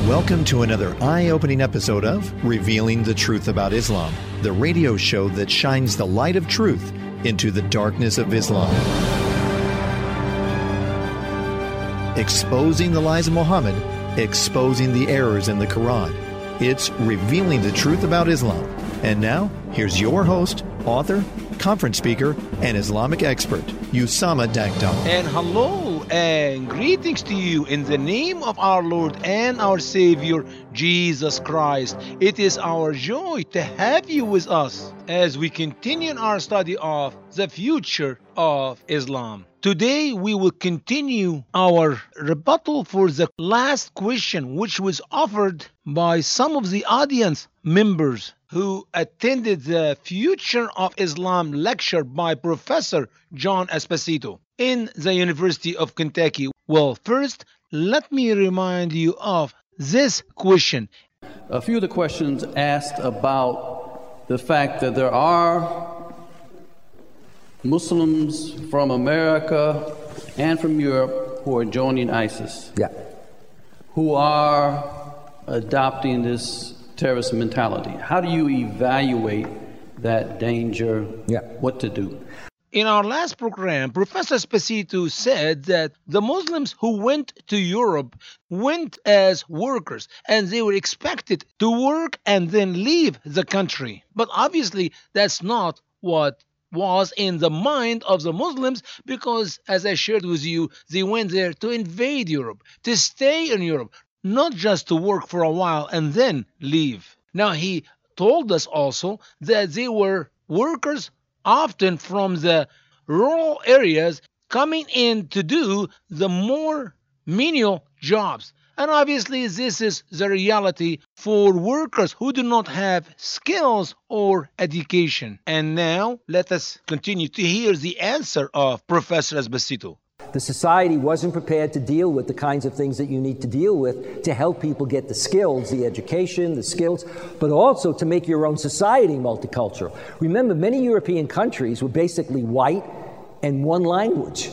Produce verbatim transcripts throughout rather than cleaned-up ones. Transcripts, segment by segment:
Welcome to another eye-opening episode of Revealing the Truth About Islam, the radio show that shines the light of truth into the darkness of Islam. Exposing the lies of Muhammad, exposing the errors in the Quran. It's Revealing the Truth About Islam. And now, here's your host, author, conference speaker, and Islamic expert, Usama Daktar. And hello and greetings to you in the name of our Lord and our Savior, Jesus Christ. It is our joy to have you with us as we continue our study of the future of Islam. Today we will continue our rebuttal for the last question, which was offered by some of the audience members who attended the Future of Islam lecture by Professor John Esposito in the University of Kentucky. Well, first, let me remind you of this question. A few of the questions asked about the fact that there are Muslims from America and from Europe who are joining ISIS. Yeah. Who are adopting this terrorist mentality. How do you evaluate that danger? Yeah. What to do? In our last program, Professor Esposito said that the Muslims who went to Europe went as workers and they were expected to work and then leave the country. But obviously, that's not what was in the mind of the Muslims, because, as I shared with you, they went there to invade Europe, to stay in Europe, not just to work for a while and then leave. Now, he told us also that they were workers often from the rural areas coming in to do the more menial jobs. And obviously, this is the reality for workers who do not have skills or education. And now, let us continue to hear the answer of Professor Esposito. The society wasn't prepared to deal with the kinds of things that you need to deal with to help people get the skills, the education, the skills, but also to make your own society multicultural. Remember, many European countries were basically white and one language,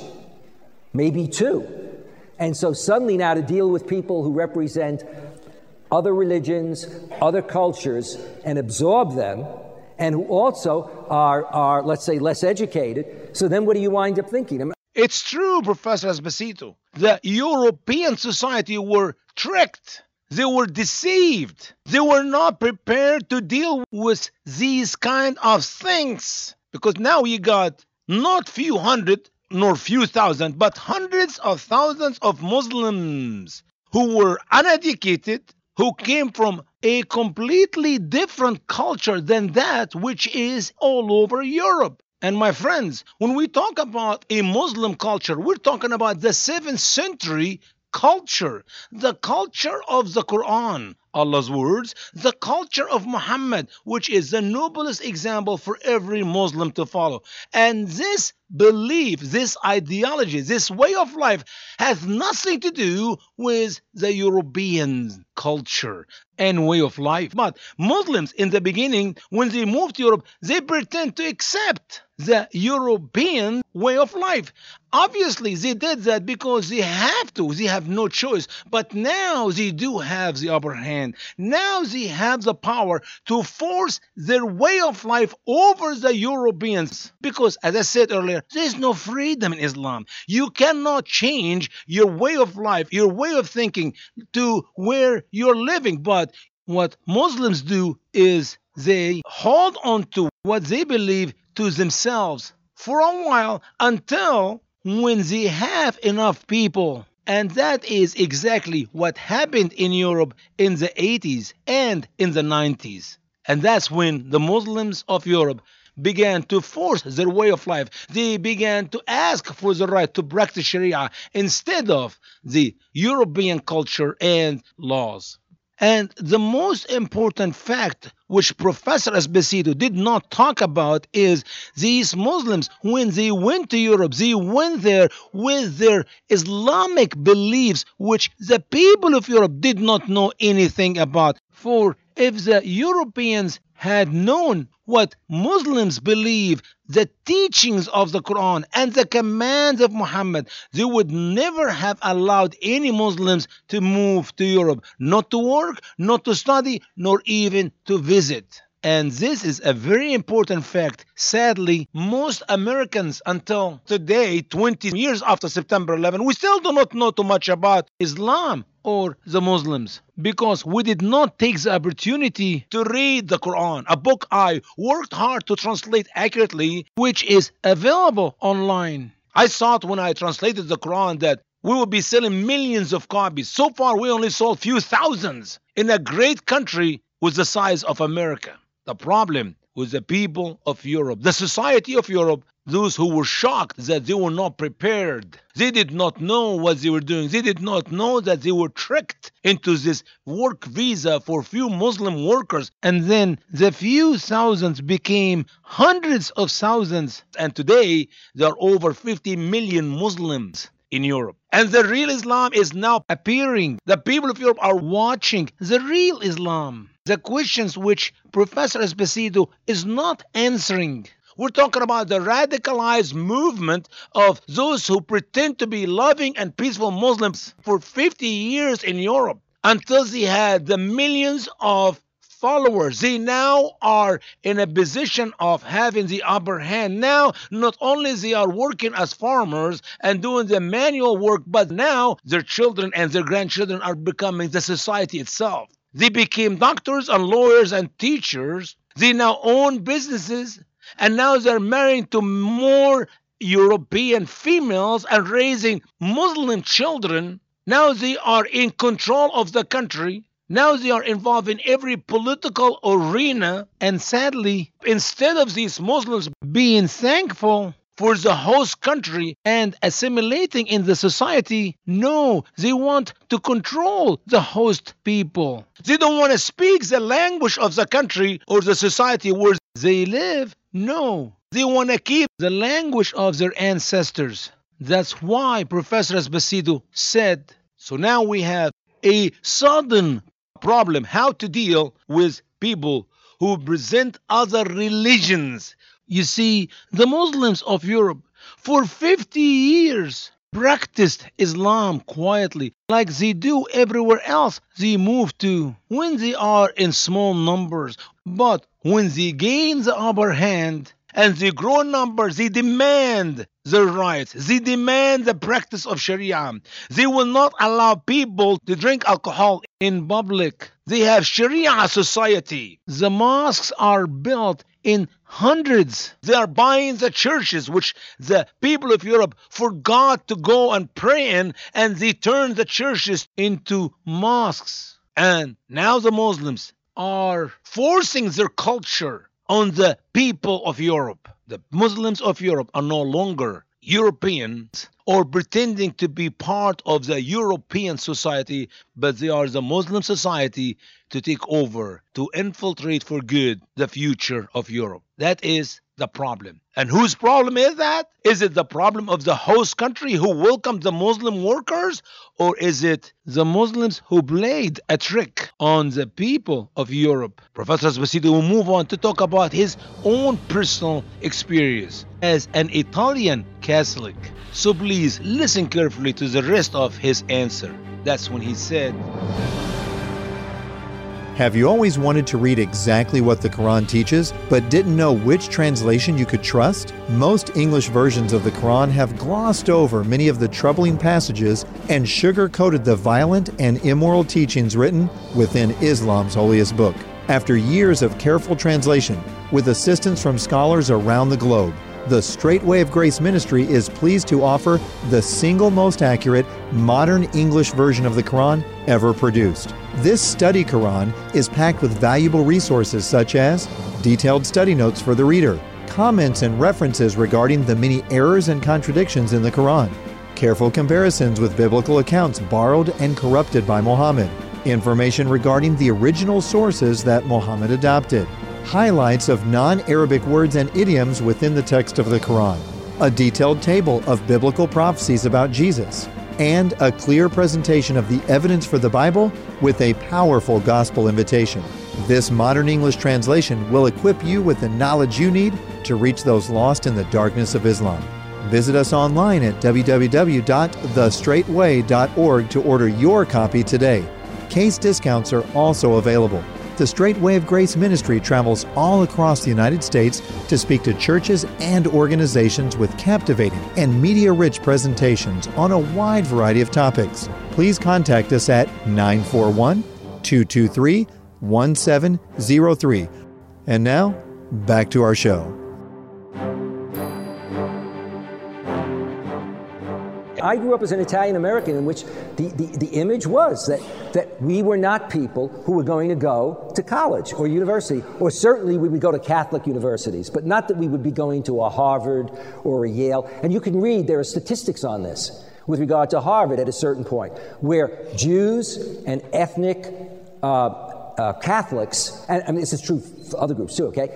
maybe two. And so suddenly now to deal with people who represent other religions, other cultures, and absorb them, and who also are, are, let's say, less educated. So then what do you wind up thinking? I mean, it's true, Professor Esposito. The European society were tricked. They were deceived. They were not prepared to deal with these kind of things. Because now you got not few hundred, nor few thousand, but hundreds of thousands of Muslims who were uneducated, who came from a completely different culture than that which is all over Europe. And my friends, when we talk about a Muslim culture, we're talking about the seventh century culture, the culture of the Quran, Allah's words, the culture of Muhammad, which is the noblest example for every Muslim to follow. And this belief, this ideology, this way of life has nothing to do with the European culture and way of life. But Muslims in the beginning, when they moved to Europe, they pretend to accept the European way of life. Obviously, they did that because they have to. They have no choice. But now they do have the upper hand. Now they have the power to force their way of life over the Europeans. Because, as I said earlier, there is no freedom in Islam. You cannot change your way of life, your way of thinking to where you're living. But what Muslims do is they hold on to what they believe to themselves for a while until when they have enough people. And that is exactly what happened in Europe in the eighties and in the nineties. And that's when the Muslims of Europe began to force their way of life. They began to ask for the right to practice Sharia instead of the European culture and laws. And the most important fact which Professor Esposito did not talk about is these Muslims, when they went to Europe, they went there with their Islamic beliefs, which the people of Europe did not know anything about. For if the Europeans had known what Muslims believe, the teachings of the Quran and the commands of Muhammad, they would never have allowed any Muslims to move to Europe, not to work, not to study, nor even to visit. And this is a very important fact. Sadly, most Americans until today, twenty years after September eleventh, we still do not know too much about Islam or the Muslims, because we did not take the opportunity to read the Quran, a book I worked hard to translate accurately, which is available online. I thought when I translated the Quran that we would be selling millions of copies. So far, we only sold few thousands in a great country with the size of America. The problem was the people of Europe, the society of Europe, those who were shocked that they were not prepared. They did not know what they were doing. They did not know that they were tricked into this work visa for few Muslim workers. And then the few thousands became hundreds of thousands. And today, there are over fifty million Muslims in Europe. And the real Islam is now appearing. The people of Europe are watching the real Islam. The questions which Professor Esposito is not answering. We're talking about the radicalized movement of those who pretend to be loving and peaceful Muslims for fifty years in Europe until they had the millions of followers. They now are in a position of having the upper hand. Now, not only they are working as farmers and doing the manual work, but now their children and their grandchildren are becoming the society itself. They became doctors and lawyers and teachers. They now own businesses, and now they're married to more European females and raising Muslim children. Now they are in control of the country. Now they are involved in every political arena. And sadly, instead of these Muslims being thankful for the host country and assimilating in the society, no, they want to control the host people. They don't want to speak the language of the country or the society where they live. No, they want to keep the language of their ancestors. That's why Professor Esposito said, so now we have a sudden problem, how to deal with people who present other religions. You see, the Muslims of Europe for fifty years practiced Islam quietly, like they do everywhere else they move to, when they are in small numbers. But when they gain the upper hand and they grow in numbers, they demand their rights. They demand the practice of Sharia. They will not allow people to drink alcohol in public. They have Sharia society. The mosques are built in hundreds. They are buying the churches, which the people of Europe forgot to go and pray in, and they turned the churches into mosques. And now the Muslims are forcing their culture on the people of Europe. The Muslims of Europe are no longer Europeans or pretending to be part of the European society, but they are the Muslim society to take over, to infiltrate for good the future of Europe. That is the problem. And whose problem is that? Is it the problem of the host country who welcomed the Muslim workers? Or is it the Muslims who played a trick on the people of Europe? Professor Esposito will move on to talk about his own personal experience as an Italian Catholic. So please listen carefully to the rest of his answer. That's when he said, have you always wanted to read exactly what the Quran teaches, but didn't know which translation you could trust? Most English versions of the Quran have glossed over many of the troubling passages and sugar-coated the violent and immoral teachings written within Islam's holiest book. After years of careful translation, with assistance from scholars around the globe, the Straight Way of Grace Ministry is pleased to offer the single most accurate modern English version of the Quran ever produced. This study Quran is packed with valuable resources such as detailed study notes for the reader, comments and references regarding the many errors and contradictions in the Quran, careful comparisons with biblical accounts borrowed and corrupted by Muhammad, information regarding the original sources that Muhammad adopted, highlights of non-Arabic words and idioms within the text of the Quran, a detailed table of biblical prophecies about Jesus, and a clear presentation of the evidence for the Bible with a powerful gospel invitation. This modern English translation will equip you with the knowledge you need to reach those lost in the darkness of Islam. Visit us online at w w w dot the straight way dot org to order your copy today. Case discounts are also available. The Straight Way of Grace Ministry travels all across the United States to speak to churches and organizations with captivating and media-rich presentations on a wide variety of topics. Please contact us at nine four one, two two three, one seven zero three. And now, back to our show. I grew up as an Italian American in which the, the, the image was that, that we were not people who were going to go to college or university, or certainly we would go to Catholic universities, but not that we would be going to a Harvard or a Yale. And you can read, there are statistics on this with regard to Harvard at a certain point, where Jews and ethnic uh, uh, Catholics, and I mean, this is true for other groups too, okay,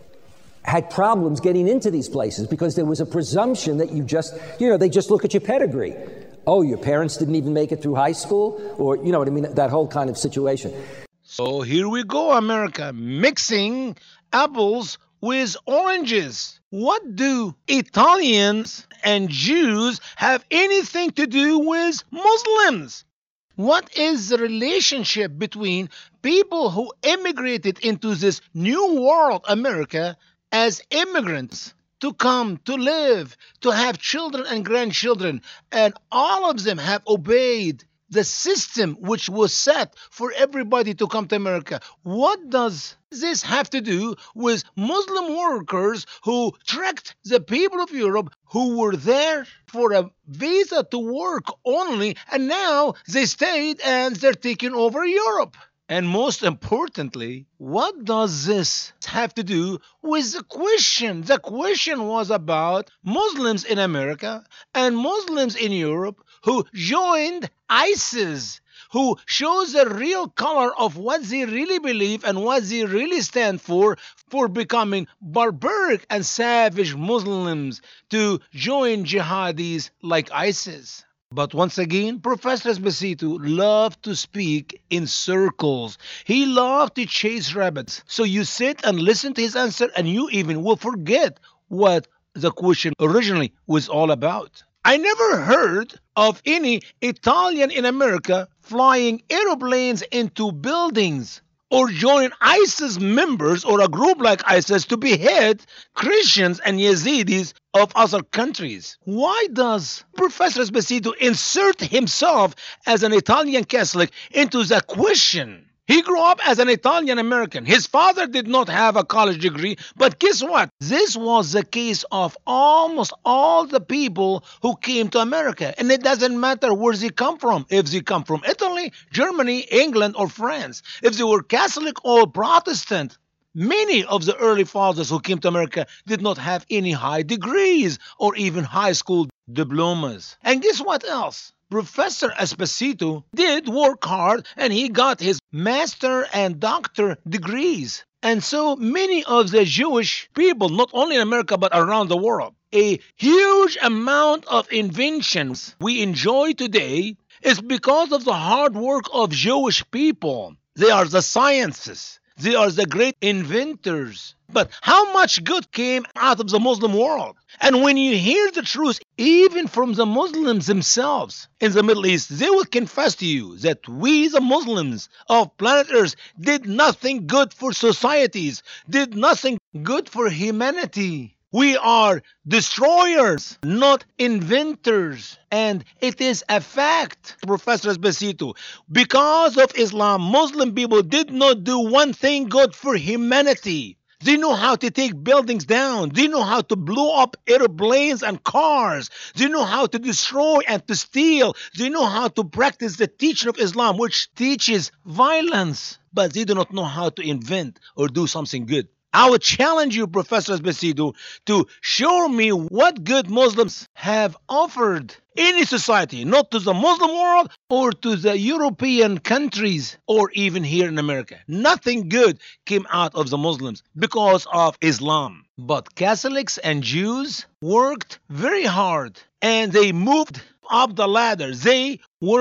had problems getting into these places because there was a presumption that you just, you know, they just look at your pedigree. Oh, your parents didn't even make it through high school? Or, you know what I mean, that whole kind of situation. So here we go, America, mixing apples with oranges. What do Italians and Jews have anything to do with Muslims? What is the relationship between people who immigrated into this new world, America, as immigrants to come, to live, to have children and grandchildren, and all of them have obeyed the system which was set for everybody to come to America? What does this have to do with Muslim workers who tricked the people of Europe who were there for a visa to work only, and now they stayed and they're taking over Europe? And most importantly, what does this have to do with the question? The question was about Muslims in America and Muslims in Europe who joined ISIS, who shows the real color of what they really believe and what they really stand for, for becoming barbaric and savage Muslims to join jihadis like ISIS. But once again, Professor Esposito loved to speak in circles. He loved to chase rabbits. So you sit and listen to his answer, and you even will forget what the question originally was all about. I never heard of any Italian in America flying airplanes into buildings or joining ISIS members or a group like ISIS to behead Christians and Yazidis of other countries. Why does Professor Esposito insert himself as an Italian Catholic into the question? He grew up as an Italian American. His father did not have a college degree, but guess what? This was the case of almost all the people who came to America. And it doesn't matter where they come from. If they come from Italy, Germany, England, or France. If they were Catholic or Protestant. Many of the early fathers who came to America did not have any high degrees or even high school diplomas. And guess what else? Professor Esposito did work hard, and he got his master and doctor degrees. And so many of the Jewish people, not only in America but around the world, a huge amount of inventions we enjoy today is because of the hard work of Jewish people. They are the scientists. They are the great inventors. But how much good came out of the Muslim world? And when you hear the truth, even from the Muslims themselves in the Middle East, they will confess to you that we, the Muslims of planet Earth, did nothing good for societies, did nothing good for humanity. We are destroyers, not inventors. And it is a fact, Professor Esposito. Because of Islam, Muslim people did not do one thing good for humanity. They know how to take buildings down. They know how to blow up airplanes and cars. They know how to destroy and to steal. They know how to practice the teaching of Islam, which teaches violence. But they do not know how to invent or do something good. I would challenge you, Professor Esposito, to show me what good Muslims have offered any society, not to the Muslim world or to the European countries or even here in America. Nothing good came out of the Muslims because of Islam. But Catholics and Jews worked very hard and they moved up the ladder. They worked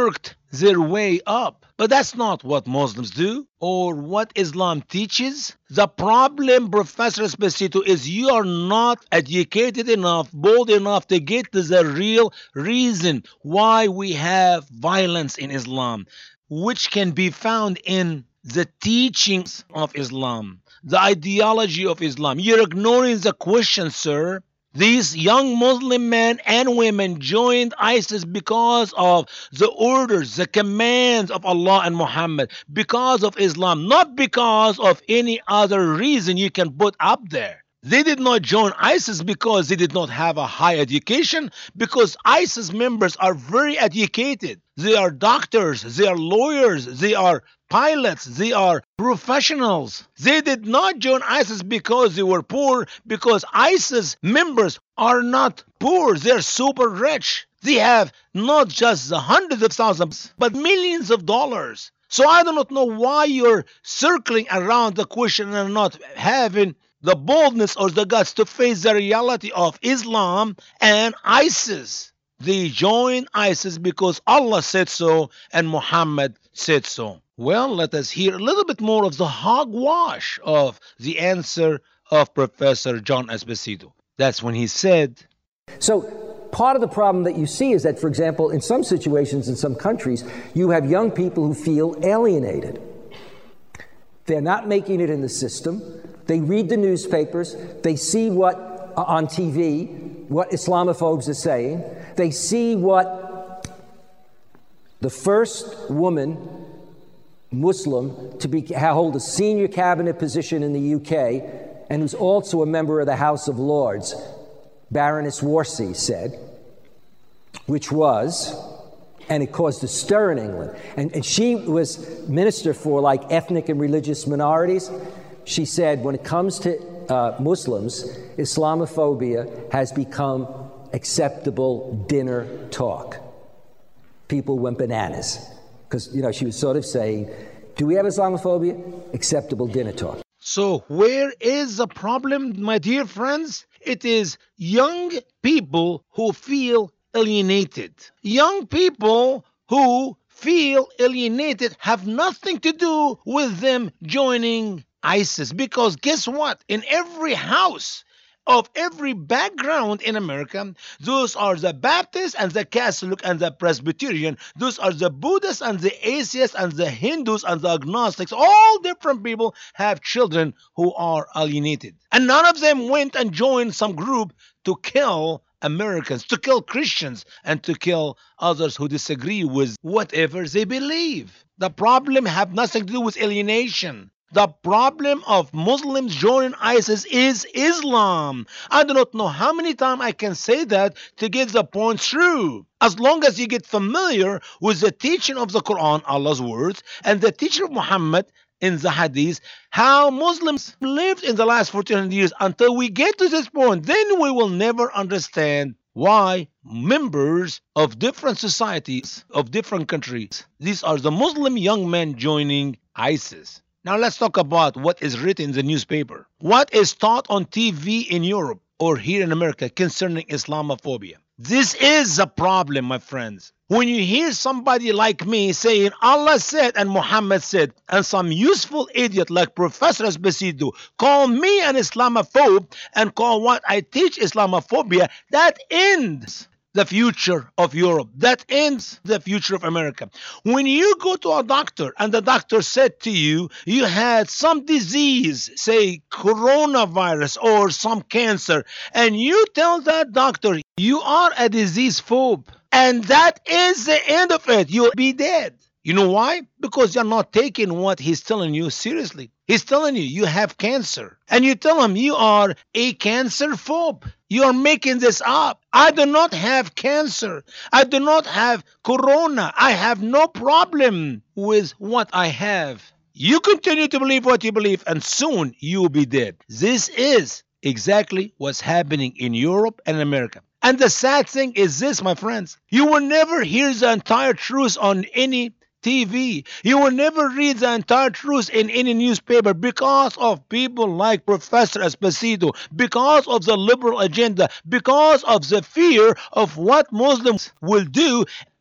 their way up. But that's not what Muslims do or what Islam teaches. The problem, Professor Esposito, is you are not educated enough, bold enough to get to the real reason why we have violence in Islam, which can be found in the teachings of Islam, the ideology of Islam. You're ignoring the question, sir. These young Muslim men and women joined ISIS because of the orders, the commands of Allah and Muhammad, because of Islam, not because of any other reason you can put up there. They did not join ISIS because they did not have a high education, because ISIS members are very educated. They are doctors, they are lawyers, they are pilots, they are professionals. They did not join ISIS because they were poor, because ISIS members are not poor, they're super rich. They have not just the hundreds of thousands, but millions of dollars. So I do not know why you're circling around the question and not having the boldness or the guts to face the reality of Islam and ISIS. They joined ISIS because Allah said so and Muhammad said so. Well, let us hear a little bit more of the hogwash of the answer of Professor John Esposito. That's when he said, So part of the problem that you see is that, for example, in some situations in some countries, you have young people who feel alienated. They're not making it in the system. They read the newspapers. They see what uh, on T V, what Islamophobes are saying. They see what the first woman Muslim to be, hold a senior cabinet position in the U K and who's also a member of the House of Lords, Baroness Warsi, said, which was, and it caused a stir in England. And, and she was minister for like ethnic and religious minorities. She said, when it comes to uh, Muslims, Islamophobia has become acceptable dinner talk. People went bananas. Because, you know, she was sort of saying, do we have Islamophobia? Acceptable dinner talk. So where is the problem, my dear friends? It is young people who feel alienated. Young people who feel alienated have nothing to do with them joining ISIS. Because guess what? In every house of every background in America, those are the Baptists and the Catholic and the Presbyterian. Those are the Buddhists and the atheists and the Hindus and the agnostics. All different people have children who are alienated. And none of them went and joined some group to kill Americans, to kill Christians, and to kill others who disagree with whatever they believe. The problem have nothing to do with alienation. The problem of Muslims joining ISIS is Islam. I do not know how many times I can say that to get the point through. As long as you get familiar with the teaching of the Quran, Allah's words, and the teaching of Muhammad in the Hadith, how Muslims lived in the last fourteen hundred years, until we get to this point, then we will never understand why members of different societies, of different countries, these are the Muslim young men joining ISIS. Now let's talk about what is written in the newspaper. What is taught on T V in Europe or here in America concerning Islamophobia? This is the problem, my friends. When you hear somebody like me saying Allah said and Muhammad said, and some useful idiot like Professor Esposito call me an Islamophobe and call what I teach Islamophobia, that ends the future of Europe. That ends the future of America. When you go to a doctor and the doctor said to you, you had some disease, say coronavirus or some cancer, and you tell that doctor, you are a disease phobe, and that is the end of it. You'll be dead. You know why? Because you're not taking what he's telling you seriously. He's telling you you have cancer, and you tell him you are a cancer phobe. You are making this up. I do not have cancer. I do not have corona. I have no problem with what I have. You continue to believe what you believe, and soon you will be dead. This is exactly what's happening in Europe and America. And the sad thing is this, my friends. You will never hear the entire truth on any T V. You will never read the entire truth in any newspaper because of people like Professor Esposito, because of the liberal agenda, because of the fear of what Muslims will do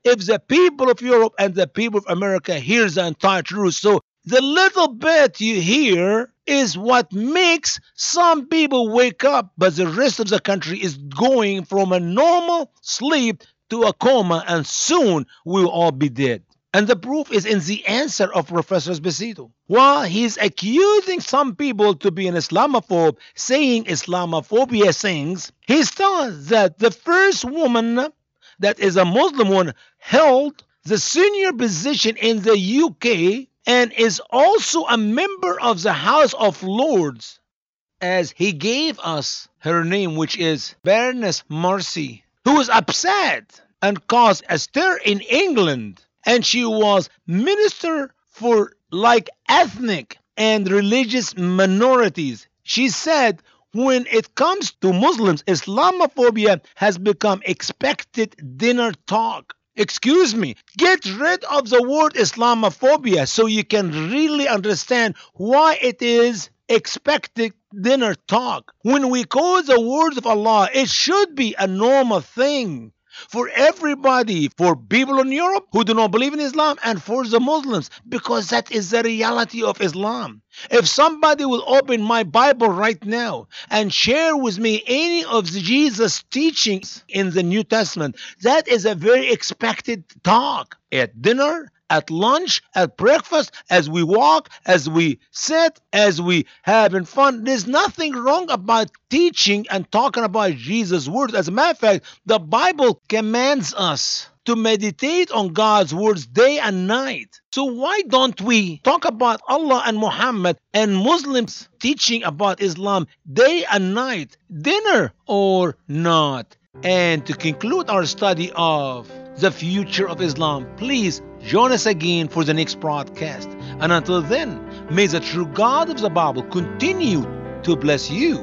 if the people of Europe and the people of America hears the entire truth. So the little bit you hear is what makes some people wake up, but the rest of the country is going from a normal sleep to a coma, and soon we'll all be dead. And the proof is in the answer of Professor Esposito. While he's accusing some people to be an Islamophobe, saying Islamophobia things, he's telling us that the first woman that is a Muslim one held the senior position in the U K and is also a member of the House of Lords, as he gave us her name, which is Baroness Marcy, who was upset and caused a stir in England. And she was minister for like ethnic and religious minorities. She said, when it comes to Muslims, Islamophobia has become expected dinner talk. Excuse me, get rid of the word Islamophobia so you can really understand why it is expected dinner talk. When we quote the words of Allah, it should be a normal thing for everybody, for people in Europe who do not believe in Islam, and for the Muslims, because that is the reality of Islam. If somebody will open my Bible right now and share with me any of the Jesus teachings in the New Testament, that is a very expected talk at dinner, at lunch, at breakfast, as we walk, as we sit, as we having fun. There's nothing wrong about teaching and talking about Jesus' words. As a matter of fact, the Bible commands us to meditate on God's words day and night. So why don't we talk about Allah and Muhammad and Muslims teaching about Islam day and night, dinner or not? And to conclude our study of the future of Islam, please join us again for the next broadcast. And until then, may the true God of the Bible continue to bless you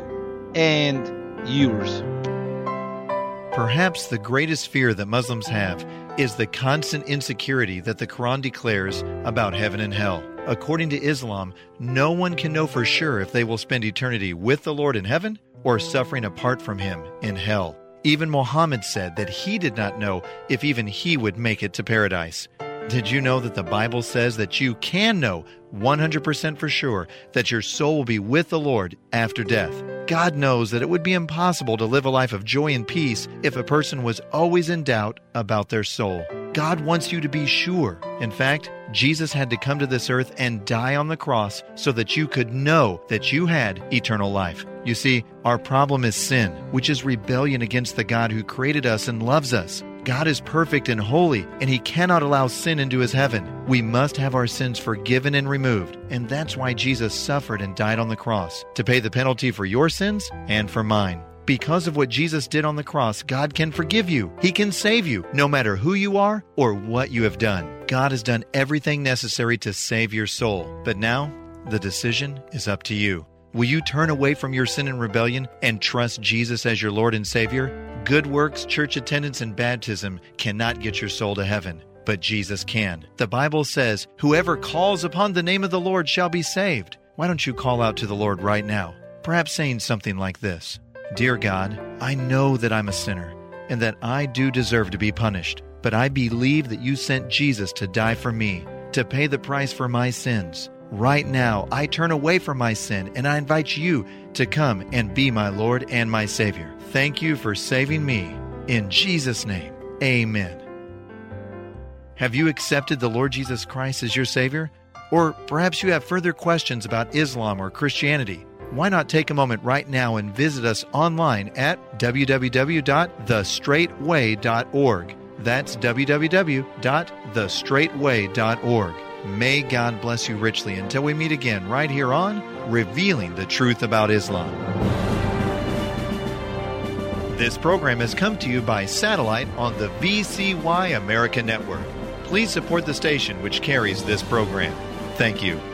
and yours. Perhaps the greatest fear that Muslims have is the constant insecurity that the Quran declares about heaven and hell. According to Islam, no one can know for sure if they will spend eternity with the Lord in heaven or suffering apart from Him in hell. Even Muhammad said that he did not know if even he would make it to paradise. Did you know that the Bible says that you can know one hundred percent for sure that your soul will be with the Lord after death? God knows that it would be impossible to live a life of joy and peace if a person was always in doubt about their soul. God wants you to be sure. In fact, Jesus had to come to this earth and die on the cross so that you could know that you had eternal life. You see, our problem is sin, which is rebellion against the God who created us and loves us. God is perfect and holy, and He cannot allow sin into His heaven. We must have our sins forgiven and removed, and that's why Jesus suffered and died on the cross, to pay the penalty for your sins and for mine. Because of what Jesus did on the cross, God can forgive you. He can save you, no matter who you are or what you have done. God has done everything necessary to save your soul. But now, the decision is up to you. Will you turn away from your sin and rebellion and trust Jesus as your Lord and Savior? Good works, church attendance, and baptism cannot get your soul to heaven, but Jesus can. The Bible says, whoever calls upon the name of the Lord shall be saved. Why don't you call out to the Lord right now? Perhaps saying something like this: Dear God, I know that I'm a sinner and that I do deserve to be punished, but I believe that you sent Jesus to die for me, to pay the price for my sins. Right now, I turn away from my sin and I invite you to come and be my Lord and my Savior. Thank you for saving me. In Jesus' name, amen. Have you accepted the Lord Jesus Christ as your Savior? Or perhaps you have further questions about Islam or Christianity. Why not take a moment right now and visit us online at w w w dot the straight way dot org. That's w w w dot the straight way dot org. May God bless you richly until we meet again right here on Revealing the Truth About Islam. This program has come to you by satellite on the V C Y America Network. Please support the station which carries this program. Thank you.